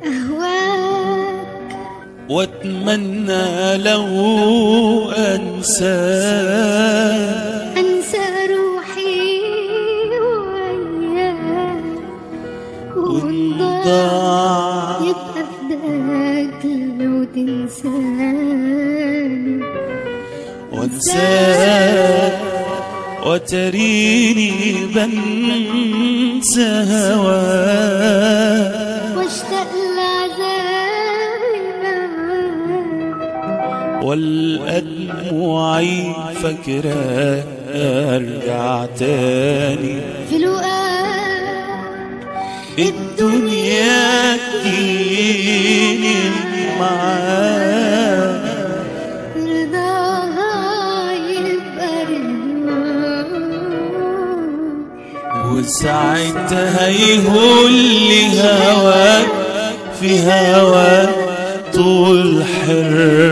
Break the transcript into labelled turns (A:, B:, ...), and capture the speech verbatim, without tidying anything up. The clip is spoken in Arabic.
A: أهواك
B: واتمنى لو أنساك،
A: أنسى روحي وياك،
B: وانضاع
A: يبقى فداك لو تنساني
B: وانساك، وتريني بنسى هواك،
A: واشتاق لعذابي معاك،
B: والأدمعي فاكراك أرجع تاني
A: في لقاك
B: الدنيا تجيني معاك،
A: رضاها يبقى رضاك،
B: وساعتها يهون لي هواك في هواك طول حر